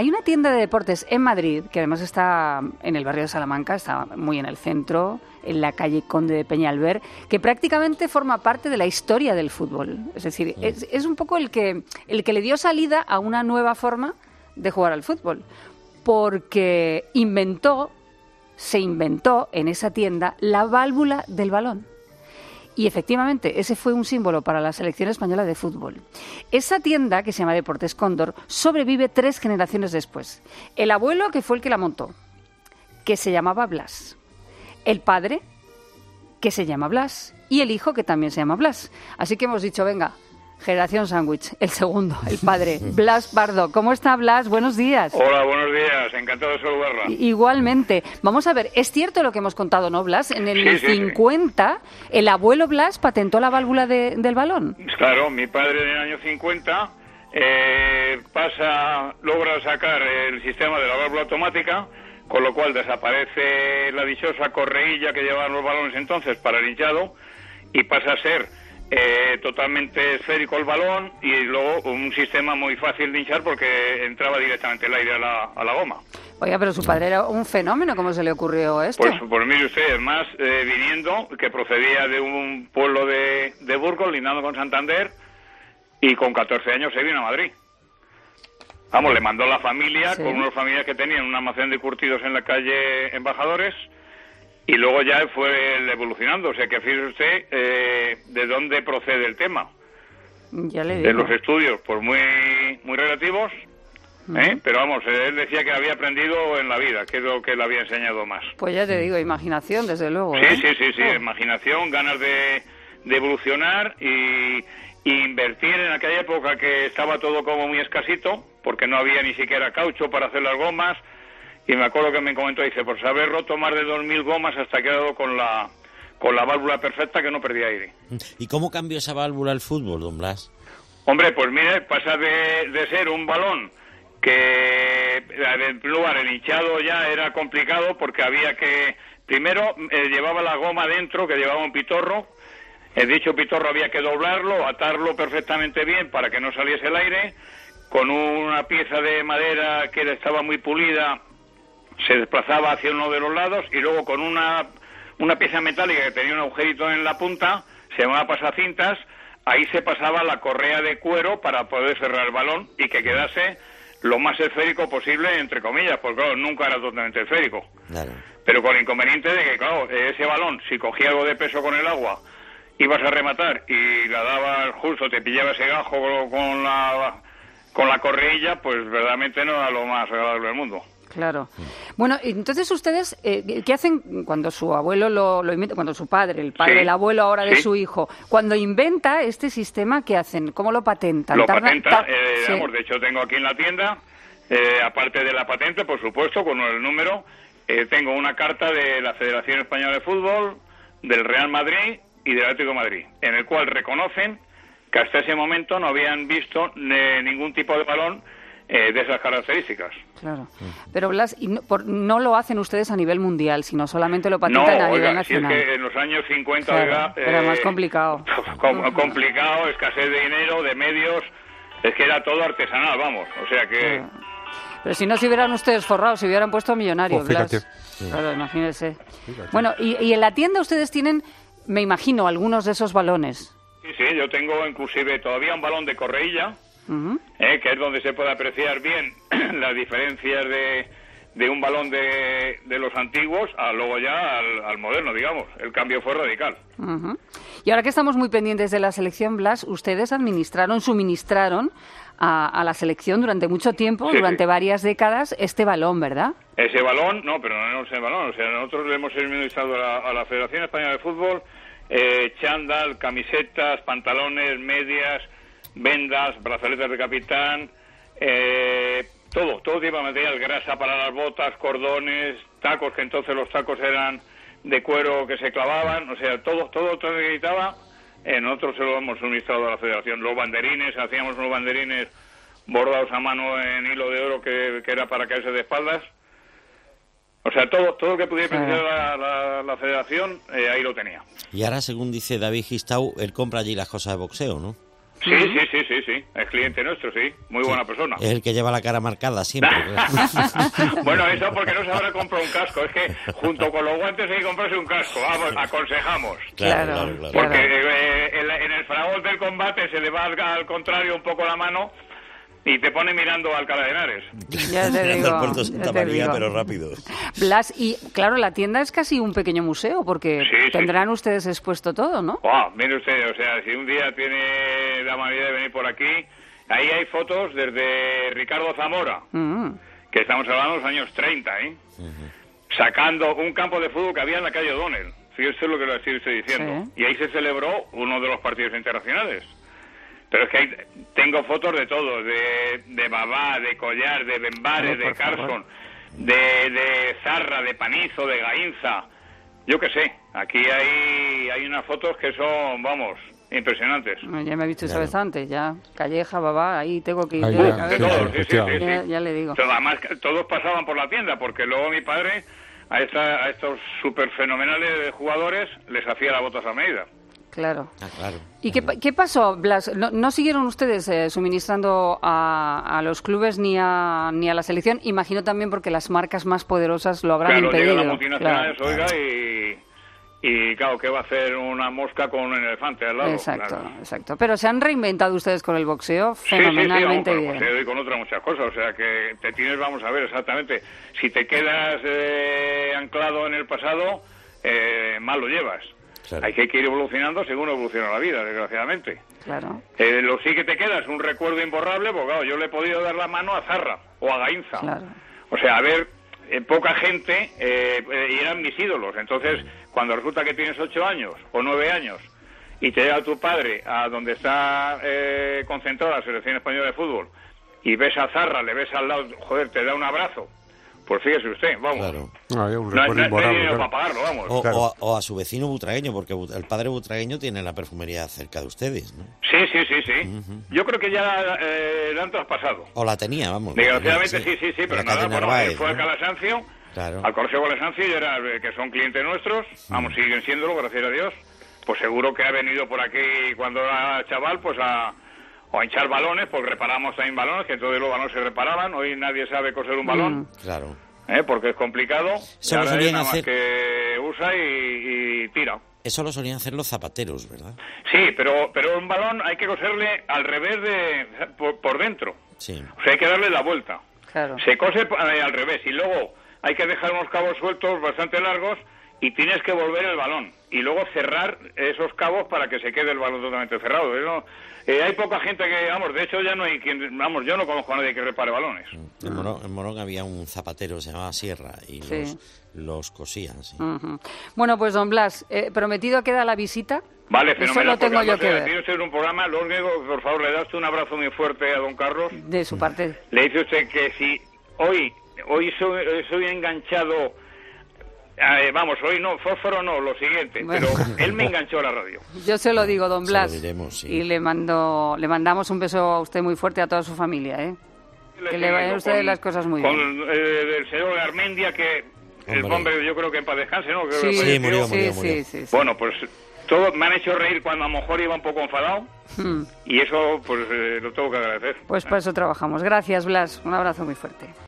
Hay una tienda de deportes en Madrid, que además está en el barrio de Salamanca, está muy en el centro, en la calle Conde de Peñalver, que prácticamente forma parte de la historia del fútbol. Es decir, es un poco el que le dio salida a una nueva forma de jugar al fútbol, porque se inventó en esa tienda la válvula del balón. Y efectivamente, ese fue un símbolo para la selección española de fútbol. Esa tienda, que se llama Deportes Cóndor, sobrevive 3 generaciones después. El abuelo, que fue el que la montó, que se llamaba Blas. El padre, que se llama Blas. Y el hijo, que también se llama Blas. Así que hemos dicho, venga, generación sándwich, el segundo, el padre, Blas Pardo. ¿Cómo está, Blas? Buenos días. Hola, buenos días. Encantado de saludarla. Igualmente. Vamos a ver, es cierto lo que hemos contado, ¿no, Blas? En el 50, el abuelo Blas patentó la válvula del balón. Claro, mi padre en el año 50 logra sacar el sistema de la válvula automática, con lo cual desaparece la dichosa correilla que llevaban los balones entonces para el hinchado y pasa a ser totalmente esférico el balón y luego un sistema muy fácil de hinchar porque entraba directamente el aire a la goma. Oiga, pero su padre era un fenómeno, ¿cómo se le ocurrió esto? Pues mire usted, más viniendo, que procedía de un pueblo de Burgos, lindando con Santander, y con 14 años se vino a Madrid. Vamos, le mandó la familia, con unos familiares que tenían un almacén de curtidos en la calle Embajadores, y luego ya fue evolucionando. O sea que fíjese usted de dónde procede el tema. Ya le digo. De los estudios, pues muy relativos, pero vamos, él decía que había aprendido en la vida, que es lo que le había enseñado más. Pues ya te digo, imaginación, desde luego. Sí, imaginación, ganas de evolucionar y invertir en aquella época que estaba todo como muy escasito, porque no había ni siquiera caucho para hacer las gomas. Y me acuerdo que me comentó, dice, pues haber roto más de 2.000 gomas hasta que ha dado con la válvula perfecta que no perdía aire. ¿Y cómo cambió esa válvula el fútbol, don Blas? Hombre, pues mire, pasa de ser un balón que, en primer lugar, el hinchado ya era complicado porque había que, primero, llevaba la goma dentro, que llevaba un pitorro. El dicho pitorro había que doblarlo, atarlo perfectamente bien para que no saliese el aire. Con una pieza de madera que estaba muy pulida, se desplazaba hacia uno de los lados y luego con una pieza metálica que tenía un agujerito en la punta, se llamaba pasacintas, ahí se pasaba la correa de cuero para poder cerrar el balón y que quedase lo más esférico posible, entre comillas, porque claro, nunca era totalmente esférico. Claro. Pero con el inconveniente de que, claro, ese balón, si cogía algo de peso con el agua, ibas a rematar y la dabas justo, te pillaba ese gajo con la correilla, pues verdaderamente no era lo más agradable del mundo. Claro. Bueno, entonces ustedes, ¿qué hacen cuando su abuelo lo inventa, cuando su padre, el abuelo ahora de su hijo, cuando inventa este sistema, qué hacen? ¿Cómo lo patentan? Lo patenta, de hecho tengo aquí en la tienda, aparte de la patente, por supuesto, con el número, tengo una carta de la Federación Española de Fútbol, del Real Madrid y del Atlético de Madrid, en el cual reconocen que hasta ese momento no habían visto ningún tipo de balón de esas características. Claro. Pero Blas, no lo hacen ustedes a nivel mundial, sino solamente lo patentan a nivel nacional. Si es que en los años 50 claro, era más complicado. Complicado, escasez de dinero, de medios, es que era todo artesanal, vamos, o sea que... Claro. Pero si no se hubieran ustedes forrado, se hubieran puesto millonarios, fíjate. Blas. Claro, imagínese. Bueno, y en la tienda ustedes tienen, me imagino, algunos de esos balones. Sí, yo tengo inclusive todavía un balón de correilla, que es donde se puede apreciar bien las diferencias de un balón de los antiguos a luego ya al moderno, digamos. El cambio fue radical. Y ahora que estamos muy pendientes de la selección, Blas, ustedes suministraron a la selección durante mucho tiempo, durante varias décadas, este balón, ¿verdad? Ese balón, no, pero no es el balón. O sea, nosotros le hemos suministrado a la Federación Española de Fútbol chándal, camisetas, pantalones, medias, vendas, brazaletas de capitán, todo tipo de material, grasa para las botas, cordones, tacos, que entonces los tacos eran de cuero que se clavaban, o sea, todo lo que necesitaba, nosotros se lo hemos suministrado a la Federación. Los banderines, hacíamos unos banderines bordados a mano en hilo de oro que era para caerse de espaldas. O sea, todo lo que pudiera precisar la Federación, ahí lo tenía. Y ahora, según dice David Gistau, él compra allí las cosas de boxeo, ¿no? Sí, sí, es cliente nuestro, sí, muy buena persona. Es el que lleva la cara marcada siempre. Bueno, eso porque no se habrá comprado un casco, es que junto con los guantes hay que comprarse un casco, vamos, aconsejamos. Claro. Porque en el fragor del combate se le va al contrario un poco la mano y te pone mirando a Alcalá de Henares. Ya te digo. Al Puerto Santa María, pero rápido. Blas, y claro, la tienda es casi un pequeño museo, porque tendrán ustedes expuesto todo, ¿no? Mire usted, o sea, si un día tiene la amabilidad de venir por aquí, ahí hay fotos desde Ricardo Zamora, que estamos hablando de los años 30, sacando un campo de fútbol que había en la calle O'Donnell. Fíjese lo que le estoy diciendo. Sí. Y ahí se celebró uno de los partidos internacionales. Pero es que tengo fotos de todo, de Babá, de Collar, de Benbares, de Carson, de Zarra, de Panizo, de Gainza, yo qué sé. Aquí hay unas fotos que son, vamos, impresionantes. Ya me he visto esa vez antes, ya. Calleja, Babá, ahí tengo que ir. De todos, sí. Ya le digo. Pero además, todos pasaban por la tienda, porque luego mi padre a estos súper fenomenales jugadores les hacía las botas a medida. Claro. Claro. ¿Y qué pasó, Blas? ¿No siguieron ustedes suministrando a los clubes ni a la selección? Imagino también porque las marcas más poderosas lo habrán impedido. Claro, llegan las multinacionales, oiga, y claro, ¿qué va a hacer una mosca con un elefante al lado? Exacto. Pero se han reinventado ustedes con el boxeo fenomenalmente bien. Con el boxeo y con otras muchas cosas, o sea que te tienes, vamos a ver exactamente, si te quedas anclado en el pasado, mal lo llevas. Claro. Hay que ir evolucionando según evoluciona la vida, desgraciadamente. Claro. Lo sí que te queda es un recuerdo imborrable, porque claro, yo le he podido dar la mano a Zarra o a Gainza. Claro. O sea, a ver, poca gente, y eran mis ídolos. Entonces, cuando resulta que tienes 8 años o 9 años y te llega tu padre a donde está concentrada la selección española de fútbol y ves a Zarra, le ves al lado, joder, te da un abrazo. Pues fíjese usted, vamos. Claro. No hay dinero para pagarlo, vamos. O a su vecino butragueño, porque el padre butragueño tiene la perfumería cerca de ustedes, ¿no? Sí. Yo creo que ya la han traspasado. O la tenía, vamos. Desgraciadamente sí, pero nada, Narváez, fue al Calasancio, al Colegio Calasancio, que son clientes nuestros, vamos, siguen siéndolo, gracias a Dios. Pues seguro que ha venido por aquí cuando era chaval, pues a hinchar balones, pues reparamos también balones, que entonces los balones se reparaban, hoy nadie sabe coser un balón. Claro. Porque es complicado, y ahora es nada más que usa y tira. Eso lo solían hacer los zapateros, ¿verdad? Sí, pero un balón hay que coserle al revés por dentro. Sí. O sea, hay que darle la vuelta. Claro. Se cose al revés y luego hay que dejar unos cabos sueltos bastante largos y tienes que volver el balón y luego cerrar esos cabos para que se quede el balón totalmente cerrado. Hay poca gente que, vamos, de hecho ya no hay quien, vamos, yo no conozco a nadie que repare balones. En Morón había un zapatero, se llamaba Sierra, y los cosían, sí. Bueno, pues don Blas, prometido queda la visita. Vale, fenomenal. Eso lo tengo yo que ver. Tiene usted un programa, lo único, por favor, le da usted un abrazo muy fuerte a don Carlos. De su parte. Le dice usted que si hoy soy enganchado... vamos, hoy no, fósforo no, lo siguiente, pero él me enganchó a la radio. Yo se lo digo, don Blas, se lo diremos, sí. Y le mandamos un beso a usted muy fuerte, a toda su familia, que le vayan a ustedes las cosas muy bien. Con el señor Garmendia, que el hombre, yo creo que en paz descanse, ¿no? Sí, murió. Bueno, pues todo me han hecho reír cuando a lo mejor iba un poco enfadado, y eso pues lo tengo que agradecer. Pues por eso trabajamos. Gracias, Blas, un abrazo muy fuerte.